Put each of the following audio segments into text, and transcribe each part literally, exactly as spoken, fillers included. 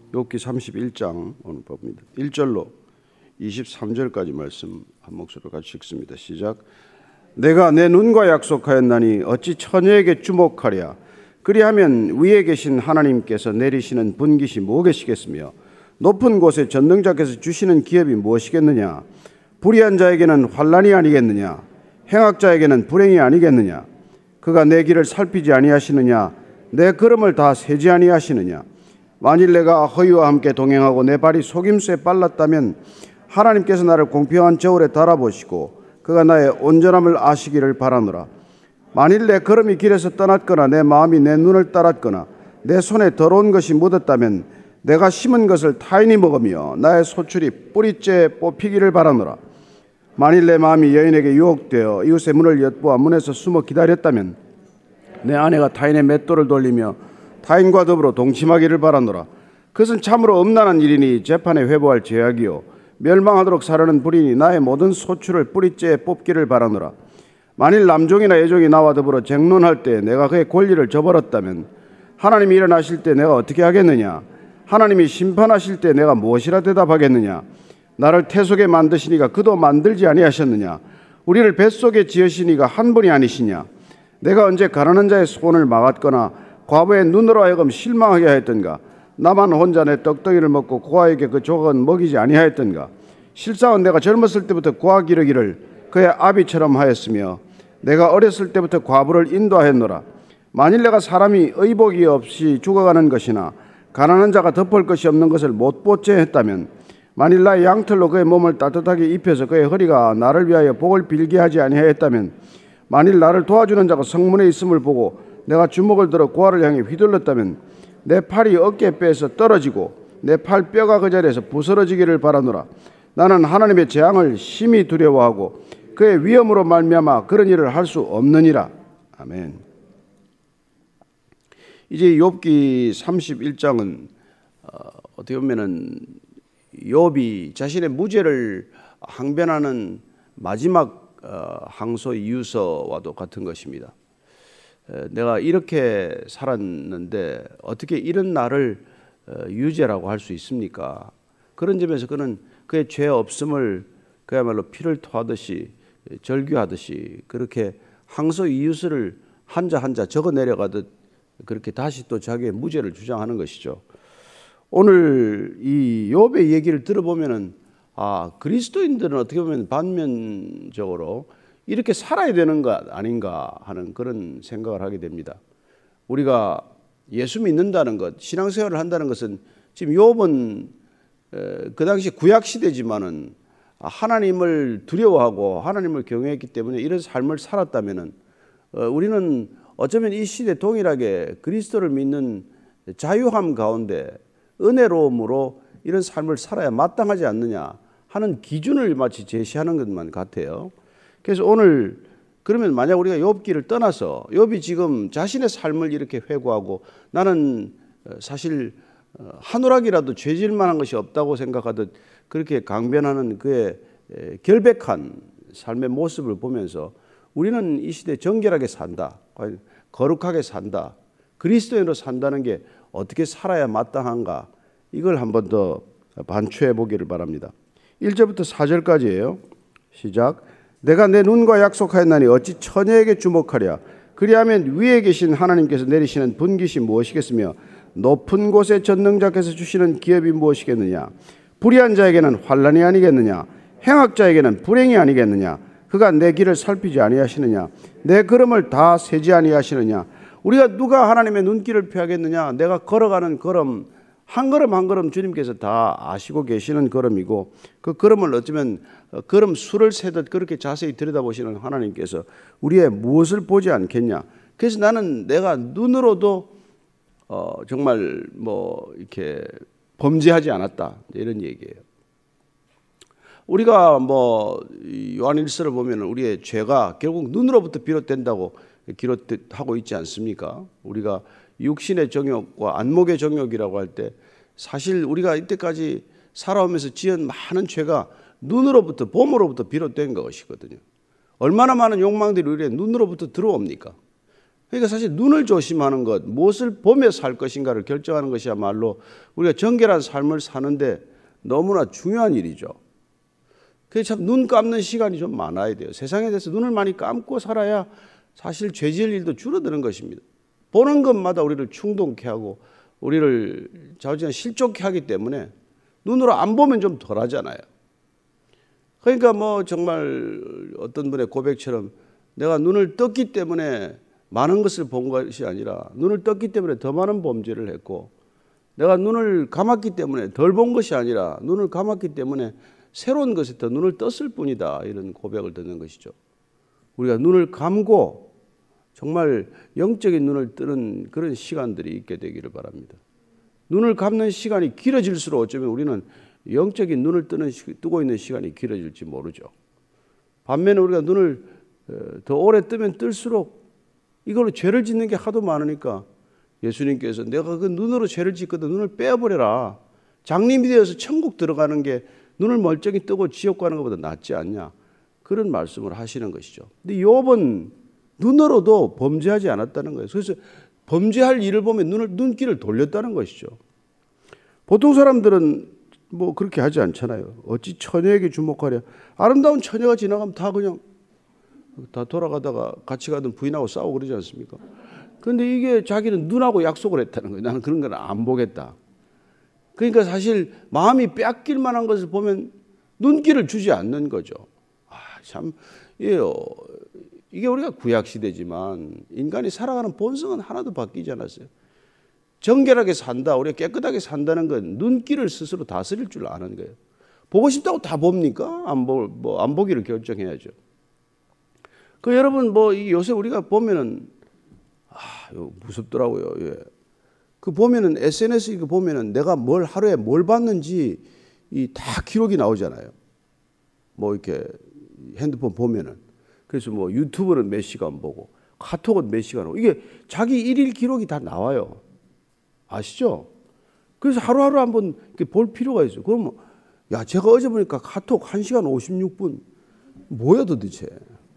욥기 삼십일 장 오늘 봅니다. 일 절로 이십삼 절까지 말씀 한 목소리로 같이 읽습니다. 시작. 내가 내 눈과 약속하였나니 어찌 처녀에게 주목하랴. 그리하면 위에 계신 하나님께서 내리시는 분깃이 무엇이겠으며 높은 곳에 전능자께서 주시는 기업이 무엇이겠느냐. 불의한 자에게는 환난이 아니겠느냐. 행악자에게는 불행이 아니겠느냐. 그가 내 길을 살피지 아니하시느냐. 내 걸음을 다 세지 아니하시느냐. 만일 내가 허위와 함께 동행하고 내 발이 속임수에 빨랐다면 하나님께서 나를 공평한 저울에 달아보시고 그가 나의 온전함을 아시기를 바라노라. 만일 내 걸음이 길에서 떠났거나 내 마음이 내 눈을 따랐거나 내 손에 더러운 것이 묻었다면 내가 심은 것을 타인이 먹으며 나의 소출이 뿌리째 뽑히기를 바라노라. 만일 내 마음이 여인에게 유혹되어 이웃의 문을 엿보아 문에서 숨어 기다렸다면 내 아내가 타인의 맷돌을 돌리며 타인과 더불어 동침하기를 바라노라. 그것은 참으로 엄난한 일이니 재판에 회부할 죄악이요 멸망하도록 사르는 불이니 나의 모든 소출을 뿌리째 뽑기를 바라노라. 만일 남종이나 여종이 나와 더불어 쟁론할 때 내가 그의 권리를 저버렸다면 하나님이 일어나실 때 내가 어떻게 하겠느냐. 하나님이 심판하실 때 내가 무엇이라 대답하겠느냐. 나를 태 속에 만드시니가 그도 만들지 아니하셨느냐. 우리를 뱃속에 지으시니가 한 분이 아니시냐. 내가 언제 가난한 자의 소원을 막았거나 과부의 눈으로 하여금 실망하게 하였던가. 나만 혼자 내 떡덩이를 먹고 고아에게 그 조각은 먹이지 아니하였던가. 실상은 내가 젊었을 때부터 고아 기르기를 그의 아비처럼 하였으며 내가 어렸을 때부터 과부를 인도하였노라. 만일 내가 사람이 의복이 없이 죽어가는 것이나 가난한 자가 덮을 것이 없는 것을 못 보째 했다면 만일 나의 양털로 그의 몸을 따뜻하게 입혀서 그의 허리가 나를 위하여 복을 빌게 하지 아니하였다면 만일 나를 도와주는 자가 성문에 있음을 보고 내가 주먹을 들어 고아를 향해 휘둘렀다면 내 팔이 어깨에 빼서 떨어지고 내 팔 뼈가 그 자리에서 부스러지기를 바라노라. 나는 하나님의 재앙을 심히 두려워하고 그의 위엄으로 말미암아 그런 일을 할 수 없느니라. 아멘. 이제 욥기 삼십일 장은 어, 어떻게 보면은 욥이 자신의 무죄를 항변하는 마지막 어, 항소 이유서와도 같은 것입니다. 에, 내가 이렇게 살았는데 어떻게 이런 나를 어, 유죄라고 할 수 있습니까? 그런 점에서 그는 그의 죄 없음을 그야말로 피를 토하듯이 절규하듯이 그렇게 항소 이유서를 한자 한자 적어 내려가듯 그렇게 다시 또 자기의 무죄를 주장하는 것이죠. 오늘 이 욥의 얘기를 들어보면은 아, 그리스도인들은 어떻게 보면 반면적으로 이렇게 살아야 되는 것 아닌가 하는 그런 생각을 하게 됩니다. 우리가 예수 믿는다는 것, 신앙생활을 한다는 것은 지금 욥은 그 당시 구약 시대지만은 하나님을 두려워하고 하나님을 경외했기 때문에 이런 삶을 살았다면은 우리는 어쩌면 이 시대 동일하게 그리스도를 믿는 자유함 가운데 은혜로움으로 이런 삶을 살아야 마땅하지 않느냐 하는 기준을 마치 제시하는 것만 같아요. 그래서 오늘 그러면 만약 우리가 욥기를 떠나서 욥이 지금 자신의 삶을 이렇게 회고하고 나는 사실 한오락이라도 죄질 만한 것이 없다고 생각하듯 그렇게 강변하는 그의 결백한 삶의 모습을 보면서 우리는 이 시대에 정결하게 산다, 거룩하게 산다, 그리스도인으로 산다는 게 어떻게 살아야 마땅한가, 이걸 한 번 더 반추해 보기를 바랍니다. 일 절부터 사 절까지예요. 시작. 내가 내 눈과 약속하였나니 어찌 처녀에게 주목하랴. 그리하면 위에 계신 하나님께서 내리시는 분깃이 무엇이겠으며 높은 곳에 전능자께서 주시는 기업이 무엇이겠느냐. 불의한 자에게는 환난이 아니겠느냐. 행악자에게는 불행이 아니겠느냐. 그가 내 길을 살피지 아니하시느냐. 내 걸음을 다 세지 아니하시느냐. 우리가 누가 하나님의 눈길을 피하겠느냐. 내가 걸어가는 걸음 한 걸음 한 걸음 주님께서 다 아시고 계시는 걸음이고 그 걸음을 어쩌면 걸음 수를 세듯 그렇게 자세히 들여다보시는 하나님께서 우리의 무엇을 보지 않겠냐. 그래서 나는 내가 눈으로도 어 정말 뭐 이렇게 범죄하지 않았다, 이런 얘기예요. 우리가 뭐 요한일서를 보면 우리의 죄가 결국 눈으로부터 비롯된다고 기록하고 있지 않습니까? 우리가 육신의 정욕과 안목의 정욕이라고 할 때 사실 우리가 이때까지 살아오면서 지은 많은 죄가 눈으로부터 봄으로부터 비롯된 것이거든요. 얼마나 많은 욕망들이 우리의 눈으로부터 들어옵니까? 그러니까 사실 눈을 조심하는 것, 무엇을 보며 살 것인가를 결정하는 것이야말로 우리가 정결한 삶을 사는데 너무나 중요한 일이죠. 그래서 참 눈 감는 시간이 좀 많아야 돼요. 세상에 대해서 눈을 많이 감고 살아야 사실 죄 지을 일도 줄어드는 것입니다. 보는 것마다 우리를 충동케 하고 우리를 자우지간 실족케 하기 때문에 눈으로 안 보면 좀 덜하잖아요. 그러니까 뭐 정말 어떤 분의 고백처럼 내가 눈을 떴기 때문에 많은 것을 본 것이 아니라 눈을 떴기 때문에 더 많은 범죄를 했고, 내가 눈을 감았기 때문에 덜 본 것이 아니라 눈을 감았기 때문에 새로운 것에 더 눈을 떴을 뿐이다, 이런 고백을 듣는 것이죠. 우리가 눈을 감고 정말 영적인 눈을 뜨는 그런 시간들이 있게 되기를 바랍니다. 눈을 감는 시간이 길어질수록 어쩌면 우리는 영적인 눈을 뜨는, 뜨고 있는 시간이 길어질지 모르죠. 반면에 우리가 눈을 더 오래 뜨면 뜰수록 이걸로 죄를 짓는 게 하도 많으니까 예수님께서 내가 그 눈으로 죄를 짓거든 눈을 빼버려라. 장님이 되어서 천국 들어가는 게 눈을 멀쩡히 뜨고 지옥 가는 것보다 낫지 않냐, 그런 말씀을 하시는 것이죠. 근데 욥은 눈으로도 범죄하지 않았다는 거예요. 그래서 범죄할 일을 보면 눈을, 눈길을 돌렸다는 것이죠. 보통 사람들은 뭐 그렇게 하지 않잖아요. 어찌 처녀에게 주목하랴. 아름다운 처녀가 지나가면 다 그냥 다 돌아가다가 같이 가던 부인하고 싸우고 그러지 않습니까? 그런데 이게 자기는 눈하고 약속을 했다는 거예요. 나는 그런 건 안 보겠다. 그러니까 사실 마음이 뺏길 만한 것을 보면 눈길을 주지 않는 거죠. 아, 참, 이게 우리가 구약시대지만 인간이 살아가는 본성은 하나도 바뀌지 않았어요. 정결하게 산다, 우리가 깨끗하게 산다는 건 눈길을 스스로 다스릴 줄 아는 거예요. 보고 싶다고 다 봅니까? 안, 보, 뭐 안 보기를 결정해야죠. 그 여러분 뭐 요새 우리가 보면은 아, 무섭더라고요. 예. 그 보면은 에스엔에스 이거 보면은 내가 뭘 하루에 뭘 봤는지 이 다 기록이 나오잖아요. 뭐 이렇게 핸드폰 보면은. 그래서 뭐 유튜브는 몇 시간 보고 카톡은 몇 시간 보고 이게 자기 일일 기록이 다 나와요. 아시죠? 그래서 하루하루 한번 볼 필요가 있어요. 그러면 야, 제가 어제 보니까 카톡 한 시간 오십육 분 뭐야 도대체.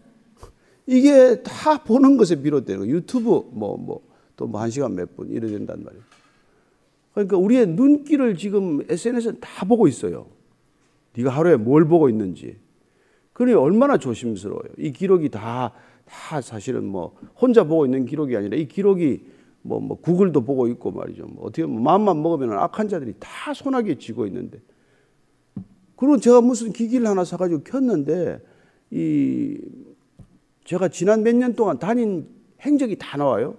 이게 다 보는 것에 비롯되는 거예요. 유튜브 뭐 뭐 또 뭐 한 시간 몇 분 이래 된단 말이에요. 그러니까 우리의 눈길을 지금 에스엔에스는 다 보고 있어요. 네가 하루에 뭘 보고 있는지. 그러니 얼마나 조심스러워요. 이 기록이 다, 다 사실은 뭐 혼자 보고 있는 기록이 아니라 이 기록이 뭐, 뭐 구글도 보고 있고 말이죠. 뭐 어떻게 보면 마음만 먹으면 악한 자들이 다 손아귀에 쥐고 있는데. 그리고 제가 무슨 기기를 하나 사가지고 켰는데 이 제가 지난 몇 년 동안 다닌 행적이 다 나와요.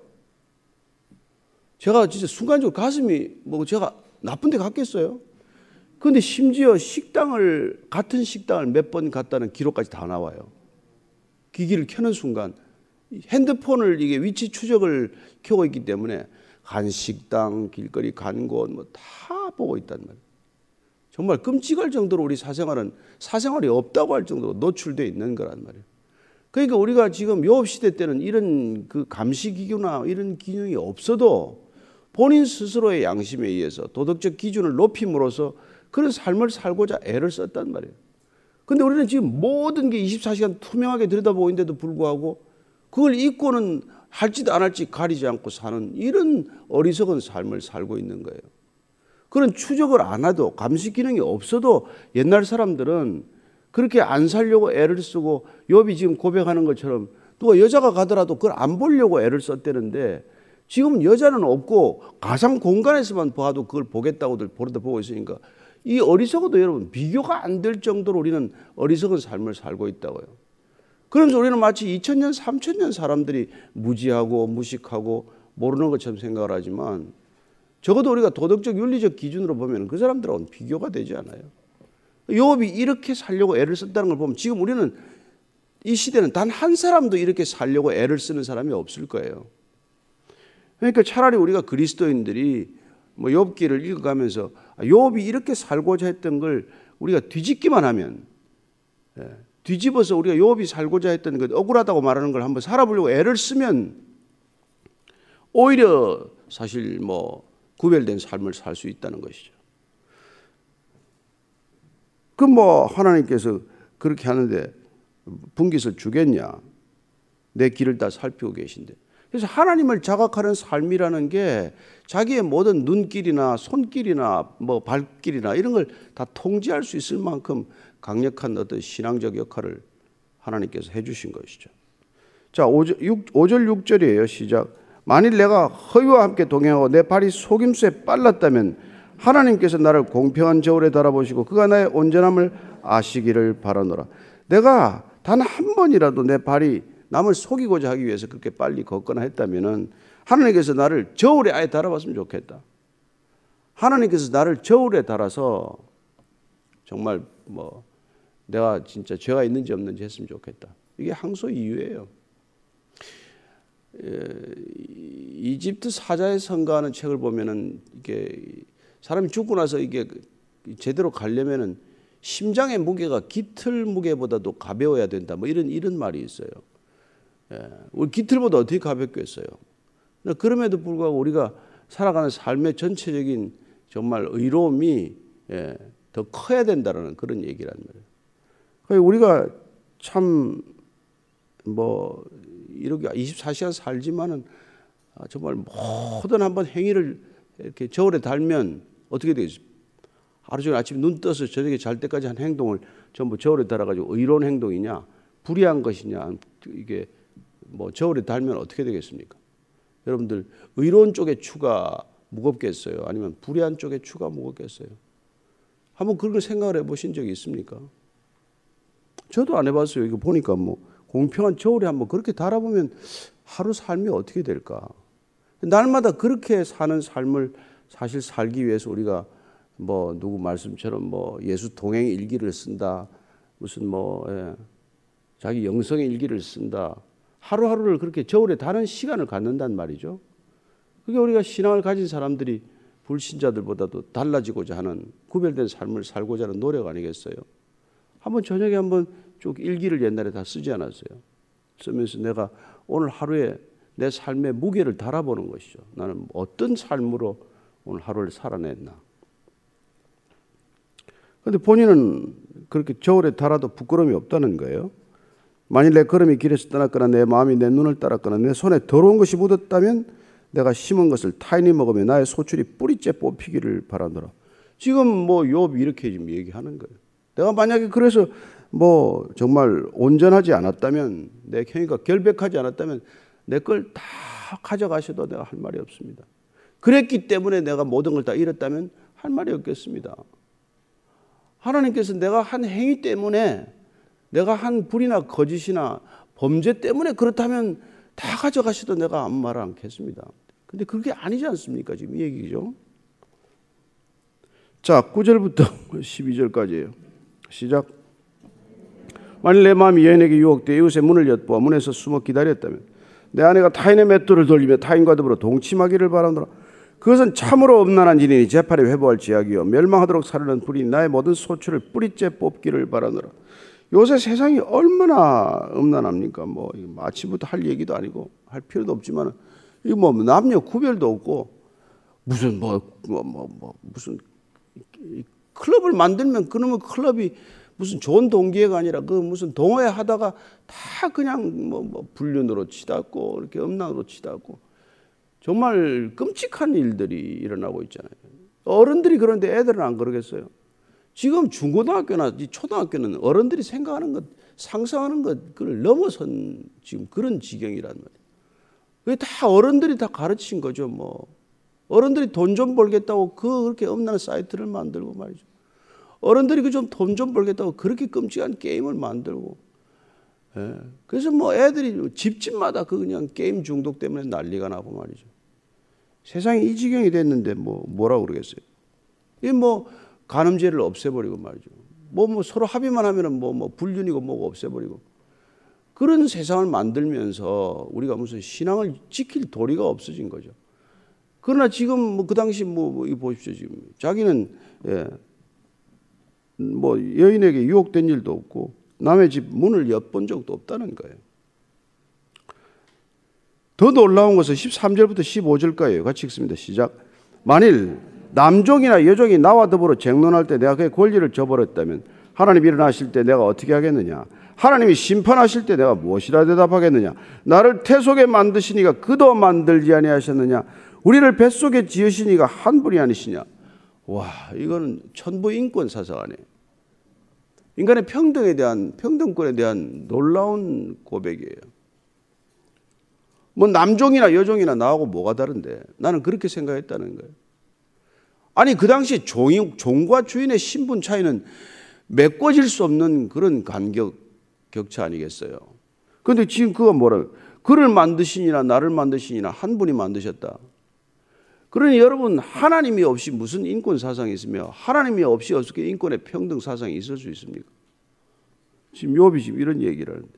제가 진짜 순간적으로 가슴이 뭐 제가 나쁜 데 갔겠어요? 그런데 심지어 식당을, 같은 식당을 몇 번 갔다는 기록까지 다 나와요. 기기를 켜는 순간 핸드폰을 이게 위치 추적을 켜고 있기 때문에 간 식당, 길거리 간 곳 뭐 다 보고 있단 말이에요. 정말 끔찍할 정도로 우리 사생활은 사생활이 없다고 할 정도로 노출되어 있는 거란 말이에요. 그러니까 우리가 지금 욥 시대 때는 이런 그 감시 기구나 이런 기능이 없어도 본인 스스로의 양심에 의해서 도덕적 기준을 높임으로써 그런 삶을 살고자 애를 썼단 말이에요. 그런데 우리는 지금 모든 게 이십사 시간 투명하게 들여다보고 있는데도 불구하고 그걸 잊고는 할지 안 할지 가리지 않고 사는 이런 어리석은 삶을 살고 있는 거예요. 그런 추적을 안 해도 감시 기능이 없어도 옛날 사람들은 그렇게 안 살려고 애를 쓰고 욥이 지금 고백하는 것처럼 누가 여자가 가더라도 그걸 안 보려고 애를 썼다는데 지금은 여자는 없고 가상 공간에서만 봐도 그걸 보겠다고들 보려다 보고 있으니까 이 어리석어도 여러분 비교가 안 될 정도로 우리는 어리석은 삶을 살고 있다고요. 그러면서 우리는 마치 이천 년, 삼천 년 사람들이 무지하고 무식하고 모르는 것처럼 생각을 하지만 적어도 우리가 도덕적 윤리적 기준으로 보면 그 사람들하고는 비교가 되지 않아요. 욥이 이렇게 살려고 애를 썼다는 걸 보면 지금 우리는 이 시대는 단 한 사람도 이렇게 살려고 애를 쓰는 사람이 없을 거예요. 그러니까 차라리 우리가 그리스도인들이 뭐 욥기를 읽어가면서 욥이 이렇게 살고자 했던 걸 우리가 뒤집기만 하면, 예, 뒤집어서 우리가 욥이 살고자 했던 것 억울하다고 말하는 걸 한번 살아보려고 애를 쓰면 오히려 사실 뭐 구별된 삶을 살 수 있다는 것이죠. 그럼 뭐 하나님께서 그렇게 하는데 분깃을 주겠냐? 내 길을 다 살피고 계신데. 그래서 하나님을 자각하는 삶이라는 게 자기의 모든 눈길이나 손길이나 뭐 발길이나 이런 걸 다 통제할 수 있을 만큼 강력한 어떤 신앙적 역할을 하나님께서 해주신 것이죠. 자, 오 절 육 절이에요. 시작. 만일 내가 허위와 함께 동행하고 내 발이 속임수에 빨랐다면 하나님께서 나를 공평한 저울에 달아보시고 그가 나의 온전함을 아시기를 바라노라. 내가 단 한 번이라도 내 발이 남을 속이고자 하기 위해서 그렇게 빨리 걷거나 했다면 하나님께서 나를 저울에 아예 달아봤으면 좋겠다. 하나님께서 나를 저울에 달아서 정말 뭐 내가 진짜 죄가 있는지 없는지 했으면 좋겠다. 이게 항소 이유예요. 이집트 사자의 성가하는 책을 보면은 이게 사람이 죽고 나서 이게 제대로 가려면은 심장의 무게가 깃털 무게보다도 가벼워야 된다. 뭐 이런 이런 말이 있어요. 예, 우리 깃털보다 어떻게 가볍겠어요? 그럼에도 불구하고 우리가 살아가는 삶의 전체적인 정말 의로움이 예, 더 커야 된다는 그런 얘기란 말이에요. 그러니까 우리가 참 뭐 이렇게 이십사 시간 살지만은 정말 모든 한번 행위를 이렇게 저울에 달면 어떻게 되겠습니까? 하루 종일 아침 눈 떠서 저녁에 잘 때까지 한 행동을 전부 저울에 달아가지고 의로운 행동이냐, 불의한 것이냐, 이게 뭐 저울에 달면 어떻게 되겠습니까? 여러분들 의로운 쪽의 추가 무겁겠어요? 아니면 불의한 쪽의 추가 무겁겠어요? 한번 그런 생각을 해보신 적이 있습니까? 저도 안 해봤어요. 이거 보니까 뭐 공평한 저울에 한번 그렇게 달아보면 하루 삶이 어떻게 될까? 날마다 그렇게 사는 삶을 사실 살기 위해서 우리가 뭐 누구 말씀처럼 뭐 예수 동행 일기를 쓴다, 무슨 뭐 예, 자기 영성의 일기를 쓴다. 하루하루를 그렇게 저울에 다는 시간을 갖는단 말이죠. 그게 우리가 신앙을 가진 사람들이 불신자들보다도 달라지고자 하는 구별된 삶을 살고자 하는 노력 아니겠어요? 한번 저녁에 한번 쭉 일기를 옛날에 다 쓰지 않았어요? 쓰면서 내가 오늘 하루에 내 삶의 무게를 달아보는 것이죠. 나는 어떤 삶으로 오늘 하루를 살아냈나. 그런데 본인은 그렇게 저울에 달아도 부끄러움이 없다는 거예요. 만일 내 걸음이 길에서 떠났거나 내 마음이 내 눈을 따랐거나 내 손에 더러운 것이 묻었다면 내가 심은 것을 타인이 먹으며 나의 소출이 뿌리째 뽑히기를 바라노라. 지금 뭐 욥이 이렇게 지금 얘기하는 거예요. 내가 만약에 그래서 뭐 정말 온전하지 않았다면, 내 행위가 결백하지 않았다면 내 걸 다 가져가셔도 내가 할 말이 없습니다. 그랬기 때문에 내가 모든 걸 다 잃었다면 할 말이 없겠습니다. 하나님께서 내가 한 행위 때문에, 내가 한 불이나 거짓이나 범죄 때문에 그렇다면 다 가져가셔도 내가 아무 말을 않겠습니다. 근데 그게 아니지 않습니까? 지금 이 얘기죠. 자, 구 절부터 십이 절까지예요. 시작. 만일 내 마음이 여인에게 유혹되어 이웃의 문을 엿보아 문에서 숨어 기다렸다면 내 아내가 타인의 맷돌을 돌리며 타인과 더불어 동침하기를 바라노라. 그것은 참으로 음란한 일이니 재판에 회부할 지약이요 멸망하도록 사르는 불이 나의 모든 소출을 뿌리째 뽑기를 바라노라. 요새 세상이 얼마나 음란합니까? 뭐 아침부터 할 얘기도 아니고 할 필요도 없지만 이 뭐 남녀 구별도 없고 무슨 뭐 뭐 뭐 뭐 무슨 클럽을 만들면 그놈의 클럽이 무슨 좋은 동기회가 아니라 그 무슨 동호회 하다가 다 그냥 뭐, 뭐 불륜으로 치닫고 이렇게 음란으로 치닫고 정말 끔찍한 일들이 일어나고 있잖아요. 어른들이 그런데 애들은 안 그러겠어요? 지금 중고등학교나 초등학교는 어른들이 생각하는 것, 상상하는 것, 그걸 넘어선 지금 그런 지경이란 말이에요. 그게 다 어른들이 다 가르친 거죠, 뭐. 어른들이 돈 좀 벌겠다고 그 그렇게 엄난 사이트를 만들고 말이죠. 어른들이 그 좀 돈 좀 벌겠다고 그렇게 끔찍한 게임을 만들고. 예. 그래서 뭐 애들이 집집마다 그 그냥 게임 중독 때문에 난리가 나고 말이죠. 세상이 이 지경이 됐는데 뭐 뭐라고 그러겠어요? 이 뭐 간음죄를 없애버리고 말이죠. 뭐, 뭐 서로 합의만 하면은 뭐, 뭐 불륜이고 뭐고 없애버리고. 그런 세상을 만들면서 우리가 무슨 신앙을 지킬 도리가 없어진 거죠. 그러나 지금 뭐 그 당시 뭐, 뭐 이거 보십시오. 지금 자기는 예, 뭐 여인에게 유혹된 일도 없고 남의 집 문을 엿본 적도 없다는 거예요. 더 놀라운 것은 십삼 절부터 십오 절까지예요. 같이 읽습니다. 시작. 만일 남종이나 여종이 나와 더불어 쟁론할 때 내가 그의 권리를 저버렸다면 하나님 일어나실 때 내가 어떻게 하겠느냐? 하나님이 심판하실 때 내가 무엇이라 대답하겠느냐? 나를 태속에 만드시니가 그도 만들지 아니하셨느냐? 우리를 뱃속에 지으시니가 한 분이 아니시냐? 와, 이거는 천부인권 사상 아니에요. 인간의 평등에 대한, 평등권에 대한 놀라운 고백이에요. 뭐 남종이나 여종이나 나하고 뭐가 다른데, 나는 그렇게 생각했다는 거예요. 아니 그 당시 종, 종과 주인의 신분 차이는 메꿔질 수 없는 그런 간격, 격차 아니겠어요. 그런데 지금 그가 뭐라고, 그를 만드시니나 나를 만드시니나 한 분이 만드셨다. 그러니 여러분, 하나님이 없이 무슨 인권 사상이 있으며 하나님이 없이 어떻게 인권의 평등 사상이 있을 수 있습니까? 지금 욥이 지금 이런 얘기를 하는데,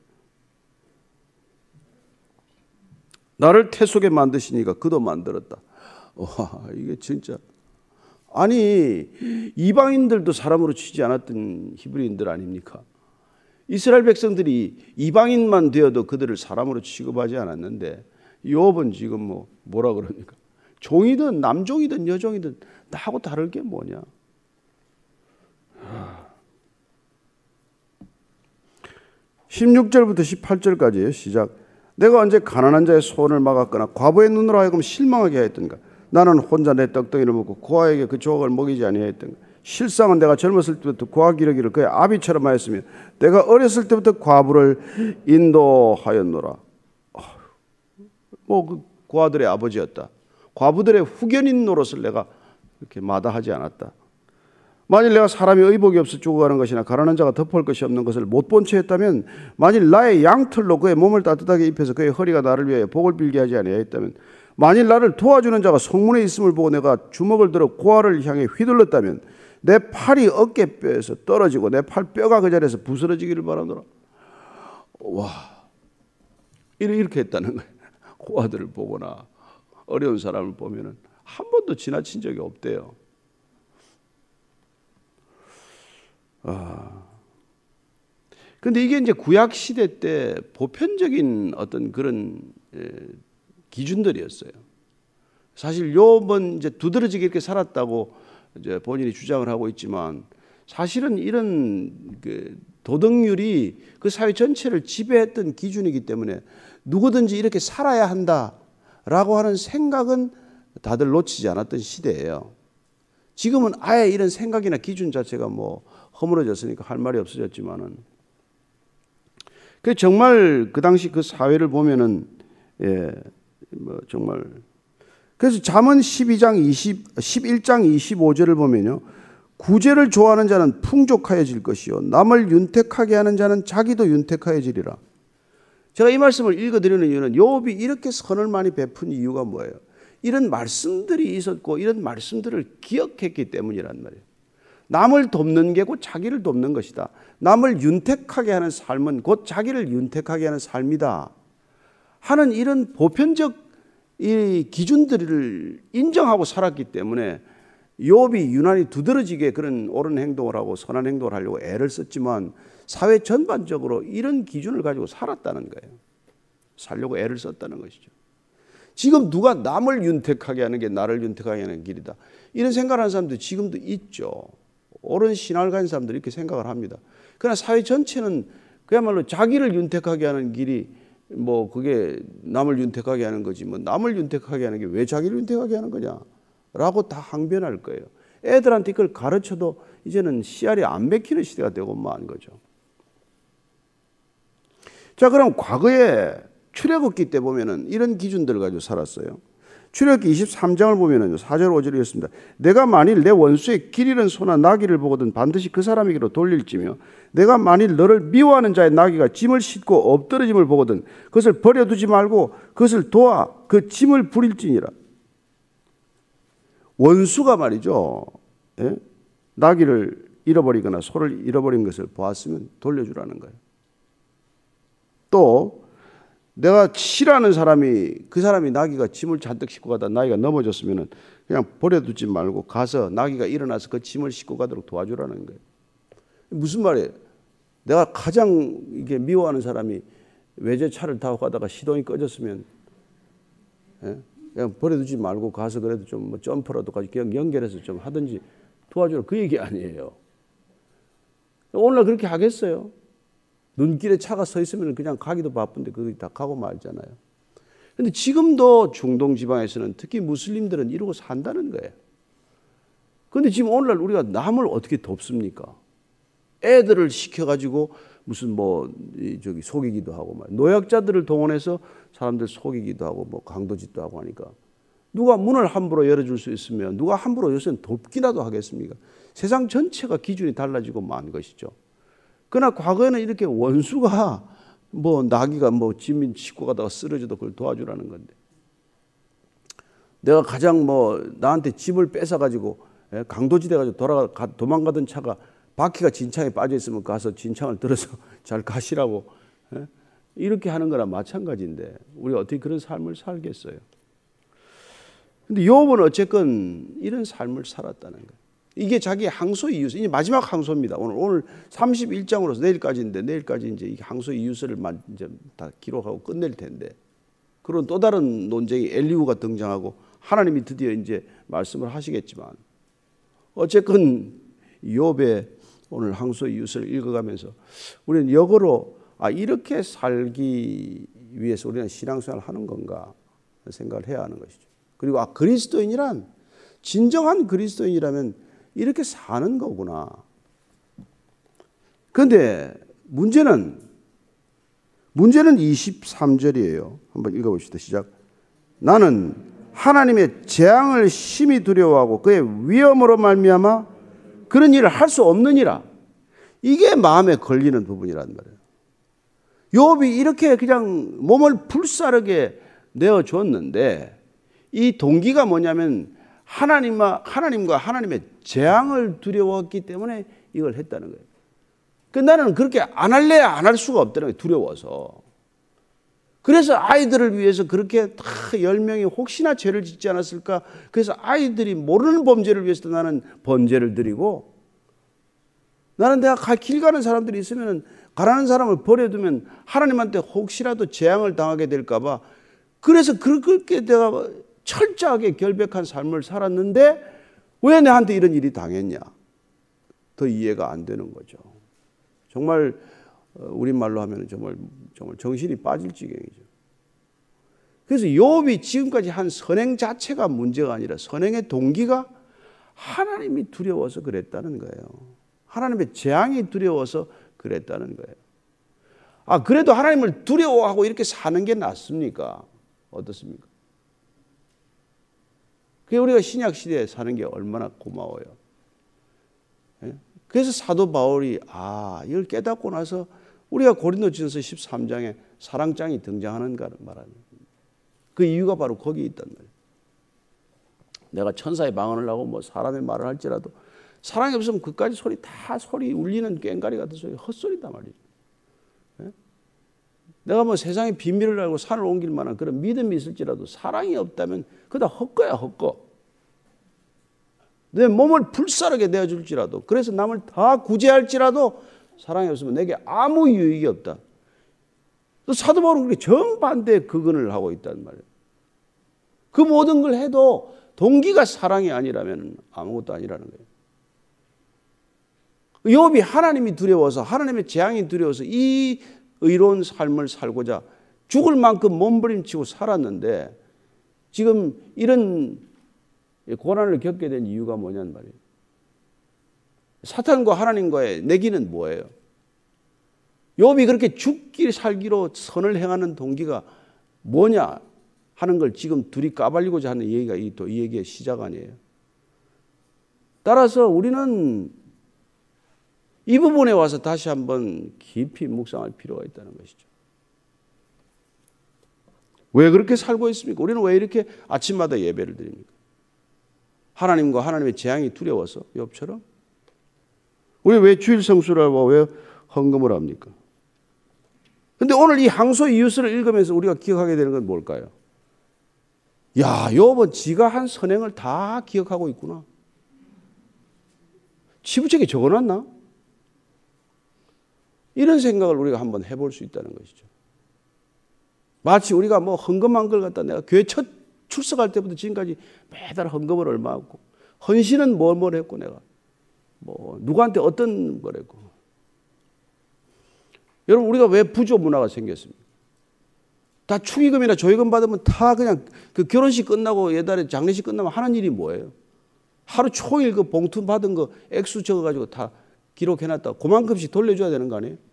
나를 태속에 만드시니까 그도 만들었다. 와, 이게 진짜, 아니 이방인들도 사람으로 치지 않았던 히브리인들 아닙니까? 이스라엘 백성들이 이방인만 되어도 그들을 사람으로 취급하지 않았는데, 욥은 지금 뭐 뭐라 그럽니까? 종이든 남종이든 여종이든 나하고 다를 게 뭐냐? 십육 절부터 십팔 절까지예요. 시작. 내가 언제 가난한 자의 소원을 막았거나 과부의 눈으로 하여금 실망하게 하였던가? 나는 혼자 내 떡덩이를 먹고 고아에게 그 조각을 먹이지 아니하였던가? 실상은 내가 젊었을 때부터 고아 기르기를 그의 아비처럼 하였으며 내가 어렸을 때부터 과부를 인도하였노라. 뭐 그 고아들의 아버지였다. 과부들의 후견인 노릇을 내가 이렇게 마다하지 않았다. 만일 내가 사람이 의복이 없어 죽어가는 것이나 가난한 자가 덮을 것이 없는 것을 못 본 채 했다면, 만일 나의 양털로 그의 몸을 따뜻하게 입혀서 그의 허리가 나를 위하여 복을 빌게 하지 아니하였다면, 만일 나를 도와주는 자가 성문에 있음을 보고 내가 주먹을 들어 고아를 향해 휘둘렀다면 내 팔이 어깨뼈에서 떨어지고 내 팔뼈가 그 자리에서 부스러지기를 바라노라. 와, 이렇게 했다는 거예요. 고아들을 보거나 어려운 사람을 보면은 한 번도 지나친 적이 없대요. 아, 근데 이게 이제 구약 시대 때 보편적인 어떤 그런 예, 기준들이었어요. 사실 욥은 이제 두드러지게 이렇게 살았다고 이제 본인이 주장을 하고 있지만, 사실은 이런 그 도덕률이 그 사회 전체를 지배했던 기준이기 때문에 누구든지 이렇게 살아야 한다라고 하는 생각은 다들 놓치지 않았던 시대예요. 지금은 아예 이런 생각이나 기준 자체가 뭐 허물어졌으니까 할 말이 없어졌지만은, 그 정말 그 당시 그 사회를 보면은 예, 뭐 정말, 그래서 잠언 십이 장 이십, 십일 장 이십오 절을 보면요, 구제를 좋아하는 자는 풍족하여질 것이요 남을 윤택하게 하는 자는 자기도 윤택하여지리라. 제가 이 말씀을 읽어드리는 이유는 욥이 이렇게 선을 많이 베푼 이유가 뭐예요? 이런 말씀들이 있었고 이런 말씀들을 기억했기 때문이란 말이에요. 남을 돕는 게 곧 자기를 돕는 것이다. 남을 윤택하게 하는 삶은 곧 자기를 윤택하게 하는 삶이다 하는 이런 보편적 이 기준들을 인정하고 살았기 때문에 욥이 유난히 두드러지게 그런 옳은 행동을 하고 선한 행동을 하려고 애를 썼지만, 사회 전반적으로 이런 기준을 가지고 살았다는 거예요. 살려고 애를 썼다는 것이죠. 지금 누가 남을 윤택하게 하는 게 나를 윤택하게 하는 길이다, 이런 생각을 하는 사람들이 지금도 있죠. 옳은 신앙을 가진 사람들이 이렇게 생각을 합니다. 그러나 사회 전체는 그야말로 자기를 윤택하게 하는 길이 뭐 그게 남을 윤택하게 하는 거지, 뭐 남을 윤택하게 하는 게 왜 자기를 윤택하게 하는 거냐라고 다 항변할 거예요. 애들한테 그걸 가르쳐도 이제는 씨알이 안 맥히는 시대가 되고 만 거죠. 자, 그럼 과거에 출애굽기 때 보면은 이런 기준들을 가지고 살았어요. 출애굽기 이십삼 장을 보면은 사 절 오 절이 있습니다. 내가 만일 내 원수의 길 잃은 소나 나귀를 보거든 반드시 그 사람에게로 돌릴지며, 내가 만일 너를 미워하는 자의 나귀가 짐을 싣고 엎드러짐을 보거든 그것을 버려두지 말고 그것을 도와 그 짐을 부릴지니라. 원수가 말이죠, 예? 나귀를 잃어버리거나 소를 잃어버린 것을 보았으면 돌려주라는 거예요. 또 내가 싫어하는 사람이, 그 사람이 나귀가 짐을 잔뜩 싣고 가다 나귀가 넘어졌으면 그냥 버려두지 말고 가서 나귀가 일어나서 그 짐을 싣고 가도록 도와주라는 거예요. 무슨 말이에요? 내가 가장 이게 미워하는 사람이 외제차를 타고 가다가 시동이 꺼졌으면, 예? 그냥 버려두지 말고 가서 그래도 좀 뭐 점퍼라도 까지 그냥 연결해서 좀 하든지 도와주라, 그 얘기 아니에요. 오늘날 그렇게 하겠어요? 눈길에 차가 서 있으면 그냥 가기도 바쁜데 거기 다 가고 말잖아요. 그런데 지금도 중동 지방에서는 특히 무슬림들은 이러고 산다는 거예요. 그런데 지금 오늘날 우리가 남을 어떻게 돕습니까? 애들을 시켜가지고 무슨 뭐 저기 속이기도 하고 말 노약자들을 동원해서 사람들 속이기도 하고 뭐 강도짓도 하고 하니까 누가 문을 함부로 열어줄 수 있으면 누가 함부로 요새는 돕기라도 하겠습니까? 세상 전체가 기준이 달라지고 만 것이죠. 그러나 과거에는 이렇게 원수가 뭐 나귀가 뭐 지민 싣고 가다가 쓰러져도 그걸 도와주라는 건데 내가 가장 뭐 나한테 집을 뺏어가지고 강도지대가지고 돌아가 도망가던 차가 바퀴가 진창에 빠져 있으면 가서 진창을 들어서 잘 가시라고 이렇게 하는 거랑 마찬가지인데 우리가 어떻게 그런 삶을 살겠어요? 근데 욥은 어쨌건 이런 삶을 살았다는 거예요. 이게 자기의 항소 이유서, 이제 마지막 항소입니다. 오늘 오늘 삼십일 장으로서 내일까지인데 내일까지 이제 이 항소 이유서를 이제 다 기록하고 끝낼 텐데 그런 또 다른 논쟁이 엘리후가 등장하고 하나님이 드디어 이제 말씀을 하시겠지만 어쨌건 욥의 오늘 항소 이유서를 읽어가면서 우리는 역으로 아 이렇게 살기 위해서 우리는 신앙생활을 하는 건가 생각을 해야 하는 것이죠. 그리고 아 그리스도인이란 진정한 그리스도인이라면 이렇게 사는 거구나. 그런데 문제는 문제는 이십삼 절이에요. 한번 읽어봅시다. 시작. 나는 하나님의 재앙을 심히 두려워하고 그의 위엄으로 말미암아 그런 일을 할 수 없느니라. 이게 마음에 걸리는 부분이란 말이에요. 욥이 이렇게 그냥 몸을 불사르게 내어줬는데 이 동기가 뭐냐면 하나님과, 하나님과 하나님의 재앙을 두려웠기 때문에 이걸 했다는 거예요. 그 나는 그렇게 안 할래 안 할 수가 없다는 거예요. 두려워서. 그래서 아이들을 위해서 그렇게 다 열 명이 혹시나 죄를 짓지 않았을까. 그래서 아이들이 모르는 범죄를 위해서 나는 번제를 드리고 나는 내가 길 가는 사람들이 있으면 가라는 사람을 버려두면 하나님한테 혹시라도 재앙을 당하게 될까 봐 그래서 그렇게 내가 철저하게 결백한 삶을 살았는데 왜 내한테 이런 일이 당했냐? 더 이해가 안 되는 거죠. 정말 우리말로 하면 정말 정말 정신이 빠질 지경이죠. 그래서 욥이 지금까지 한 선행 자체가 문제가 아니라 선행의 동기가 하나님이 두려워서 그랬다는 거예요. 하나님의 재앙이 두려워서 그랬다는 거예요. 아 그래도 하나님을 두려워하고 이렇게 사는 게 낫습니까? 어떻습니까? 그게 우리가 신약 시대에 사는 게 얼마나 고마워요. 그래서 사도 바울이 아 이걸 깨닫고 나서 우리가 고린도전서 십삼 장에 사랑장이 등장하는 말하는 그 이유가 바로 거기에 있단 말이에요. 내가 천사의 방언을 하고 뭐 사람의 말을 할지라도 사랑이 없으면 그까지 소리 다 소리 울리는 꽹과리 같은 소리 헛소리단 말이죠. 내가 뭐 세상의 비밀을 알고 산을 옮길 만한 그런 믿음이 있을지라도 사랑이 없다면 그다 헛거야 헛거. 내 몸을 불사르게 내어줄지라도 그래서 남을 다 구제할지라도 사랑이 없으면 내게 아무 유익이 없다. 또 사도 바울은 그렇게 정반대의 극언을 하고 있단 말이에요. 그 모든 걸 해도 동기가 사랑이 아니라면 아무것도 아니라는 거예요. 욥이 하나님이 두려워서 하나님의 재앙이 두려워서 이 의로운 삶을 살고자 죽을 만큼 몸부림치고 살았는데 지금 이런 고난을 겪게 된 이유가 뭐냐는 말이에요. 사탄과 하나님과의 내기는 뭐예요? 욥이 그렇게 죽기 살기로 선을 행하는 동기가 뭐냐 하는 걸 지금 둘이 까발리고자 하는 얘기가 또 이 얘기의 시작 아니에요. 따라서 우리는 이 부분에 와서 다시 한번 깊이 묵상할 필요가 있다는 것이죠. 왜 그렇게 살고 있습니까? 우리는 왜 이렇게 아침마다 예배를 드립니까? 하나님과 하나님의 재앙이 두려워서 욥처럼? 우리 왜 주일 성수를 하고 왜 헌금을 합니까? 근데 오늘 이 항소 이유서를 읽으면서 우리가 기억하게 되는 건 뭘까요? 야, 욥은 지가 한 선행을 다 기억하고 있구나. 치부책에 적어놨나? 이런 생각을 우리가 한번 해볼 수 있다는 것이죠. 마치 우리가 뭐 헌금한 걸 갖다 내가 교회 첫 출석할 때부터 지금까지 매달 헌금을 얼마 했고 헌신은 뭘 뭘 했고 내가 뭐 누구한테 어떤 걸 했고 여러분 우리가 왜 부조 문화가 생겼습니까? 다 축의금이나 조의금 받으면 다 그냥 그 결혼식 끝나고 예달에 장례식 끝나면 하는 일이 뭐예요? 하루 종일 그 봉투 받은 거 액수 적어가지고 다 기록해놨다. 그만큼씩 돌려줘야 되는 거 아니에요?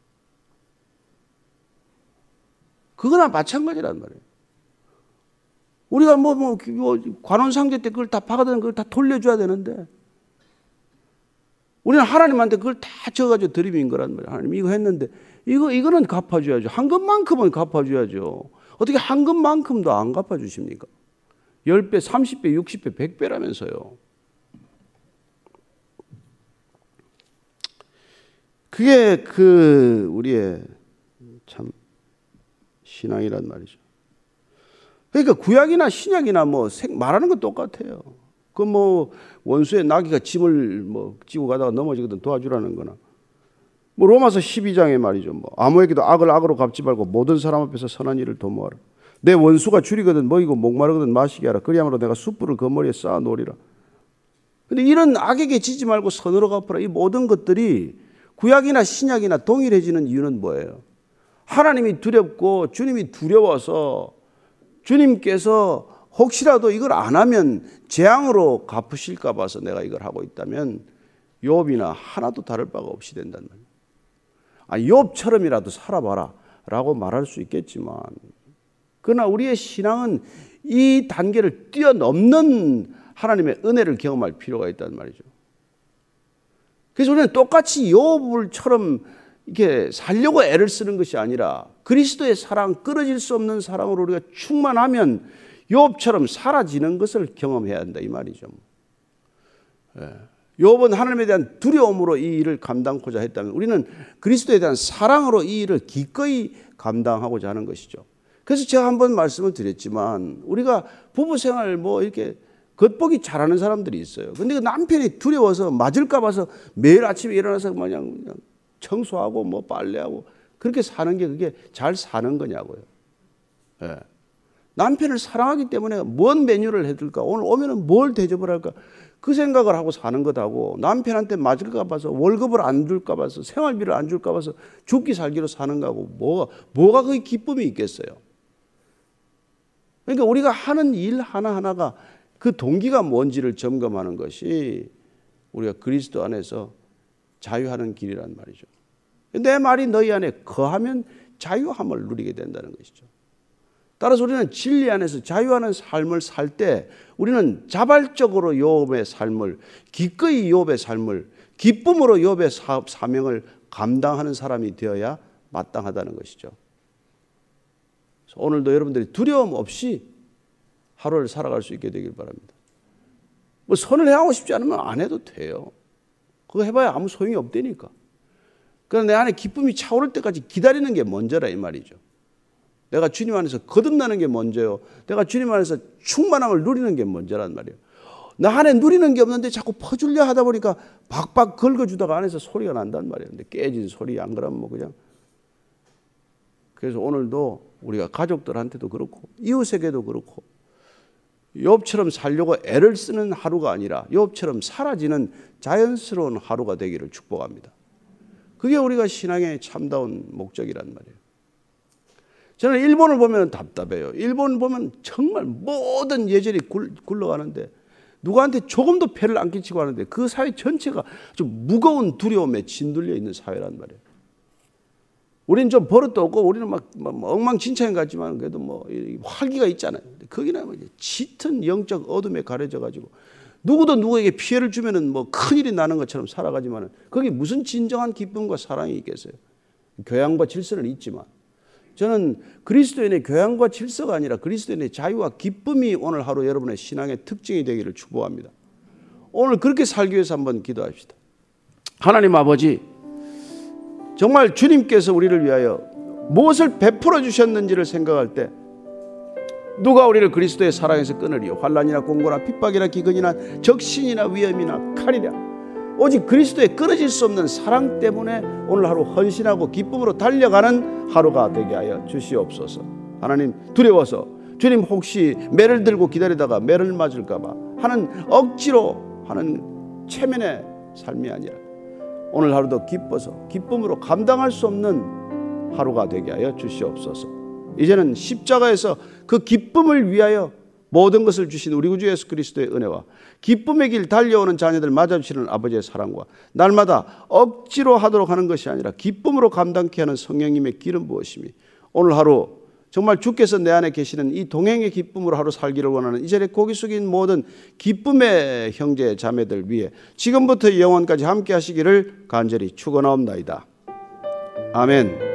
그거나 마찬가지란 말이에요. 우리가 뭐, 뭐, 뭐 관원상제 때 그걸 다 받아든 그걸 다 돌려줘야 되는데 우리는 하나님한테 그걸 다 적어가지고 드림인 거란 말이에요. 하나님 이거 했는데 이거, 이거는 갚아줘야죠. 한 것만큼은 갚아줘야죠. 어떻게 한 것만큼도 안 갚아주십니까? 십 배, 삼십 배, 육십 배, 백 배라면서요. 그게 그 우리의 참 신앙이란 말이죠. 그러니까 구약이나 신약이나 뭐 말하는 건 똑같아요. 그 뭐 원수의 나귀가 짐을 뭐 지고 가다가 넘어지거든 도와주라는 거나 뭐 로마서 십이 장에 말이죠. 뭐 아무에게도 악을 악으로 갚지 말고 모든 사람 앞에서 선한 일을 도모하라. 내 원수가 줄이거든 먹이고 목마르거든 마시게 하라. 그리하므로 내가 숯불을 그 머리에 쌓아 놓으리라. 근데 이런 악에게 지지 말고 선으로 갚으라. 이 모든 것들이 구약이나 신약이나 동일해지는 이유는 뭐예요? 하나님이 두렵고 주님이 두려워서 주님께서 혹시라도 이걸 안 하면 재앙으로 갚으실까 봐서 내가 이걸 하고 있다면 욥이나 하나도 다를 바가 없이 된단 말이에요. 아, 욥처럼이라도 살아봐라 라고 말할 수 있겠지만 그러나 우리의 신앙은 이 단계를 뛰어넘는 하나님의 은혜를 경험할 필요가 있단 말이죠. 그래서 우리는 똑같이 욥을처럼 이렇게 살려고 애를 쓰는 것이 아니라 그리스도의 사랑, 끊어질 수 없는 사랑으로 우리가 충만하면 욥처럼 사라지는 것을 경험해야 한다 이 말이죠. 예. 욥은 하나님에 대한 두려움으로 이 일을 감당하고자 했다면 우리는 그리스도에 대한 사랑으로 이 일을 기꺼이 감당하고자 하는 것이죠. 그래서 제가 한번 말씀을 드렸지만 우리가 부부 생활 뭐 이렇게 겉보기 잘하는 사람들이 있어요. 근데 그 남편이 두려워서 맞을까 봐서 매일 아침에 일어나서 그냥, 그냥 청소하고 뭐 빨래하고 그렇게 사는 게 그게 잘 사는 거냐고요. 예. 남편을 사랑하기 때문에 뭔 메뉴를 해줄까? 오늘 오면은 뭘 대접을 할까? 그 생각을 하고 사는 것하고 남편한테 맞을까 봐서 월급을 안 줄까 봐서 생활비를 안 줄까 봐서 죽기 살기로 사는 거하고 뭐가, 뭐가 그 기쁨이 있겠어요? 그러니까 우리가 하는 일 하나하나가 그 동기가 뭔지를 점검하는 것이 우리가 그리스도 안에서 자유하는 길이란 말이죠. 내 말이 너희 안에 거하면 자유함을 누리게 된다는 것이죠. 따라서 우리는 진리 안에서 자유하는 삶을 살 때 우리는 자발적으로 욥의 삶을 기꺼이 욥의 삶을 기쁨으로 욥의 사업 사명을 감당하는 사람이 되어야 마땅하다는 것이죠. 오늘도 여러분들이 두려움 없이 하루를 살아갈 수 있게 되길 바랍니다. 뭐 선을 행하고 싶지 않으면 안 해도 돼요. 그거 해봐야 아무 소용이 없다니까. 그러나 내 안에 기쁨이 차오를 때까지 기다리는 게 먼저라 이 말이죠. 내가 주님 안에서 거듭나는 게 먼저요. 내가 주님 안에서 충만함을 누리는 게 먼저란 말이에요. 나 안에 누리는 게 없는데 자꾸 퍼주려 하다 보니까 박박 긁어주다가 안에서 소리가 난단 말이에요. 근데 깨진 소리 안 그러면 뭐 그냥. 그래서 오늘도 우리가 가족들한테도 그렇고 이웃에게도 그렇고 욥처럼 살려고 애를 쓰는 하루가 아니라 욥처럼 사라지는 자연스러운 하루가 되기를 축복합니다. 그게 우리가 신앙의 참다운 목적이란 말이에요. 저는 일본을 보면 답답해요. 일본 보면 정말 모든 예절이 굴러가는데 누구한테 조금도 폐를 안 끼치고 하는데 그 사회 전체가 좀 무거운 두려움에 짓눌려 있는 사회란 말이에요. 우리는 좀 버릇도 없고 우리는 막, 막 엉망진창인 것 같지만 그래도 뭐 활기가 있잖아요. 거기는 뭐 짙은 영적 어둠에 가려져 가지고 누구도 누구에게 피해를 주면은 뭐 큰일이 나는 것처럼 살아가지만은 거기 무슨 진정한 기쁨과 사랑이 있겠어요. 교양과 질서는 있지만 저는 그리스도인의 교양과 질서가 아니라 그리스도인의 자유와 기쁨이 오늘 하루 여러분의 신앙의 특징이 되기를 축복합니다. 오늘 그렇게 살기 위해서 한번 기도합시다. 하나님 아버지, 정말 주님께서 우리를 위하여 무엇을 베풀어 주셨는지를 생각할 때 누가 우리를 그리스도의 사랑에서 끊으리요? 환난이나 공고나 핍박이나 기근이나 적신이나 위험이나 칼이라. 오직 그리스도의 끊어질 수 없는 사랑 때문에 오늘 하루 헌신하고 기쁨으로 달려가는 하루가 되게 하여 주시옵소서. 하나님, 두려워서 주님 혹시 매를 들고 기다리다가 매를 맞을까 봐 하는 억지로 하는 체면의 삶이 아니라 오늘 하루도 기뻐서 기쁨으로 감당할 수 없는 하루가 되게 하여 주시옵소서. 이제는 십자가에서 그 기쁨을 위하여 모든 것을 주신 우리 구주 예수 그리스도의 은혜와 기쁨의 길 달려오는 자녀들 맞아주시는 아버지의 사랑과 날마다 억지로 하도록 하는 것이 아니라 기쁨으로 감당케 하는 성령님의 기름 부으심이 오늘 하루 정말 주께서 내 안에 계시는 이 동행의 기쁨으로 하루 살기를 원하는 이 자리에 고개 숙인 모든 기쁨의 형제 자매들 위해 지금부터 영원까지 함께 하시기를 간절히 축원하옵나이다. 아멘.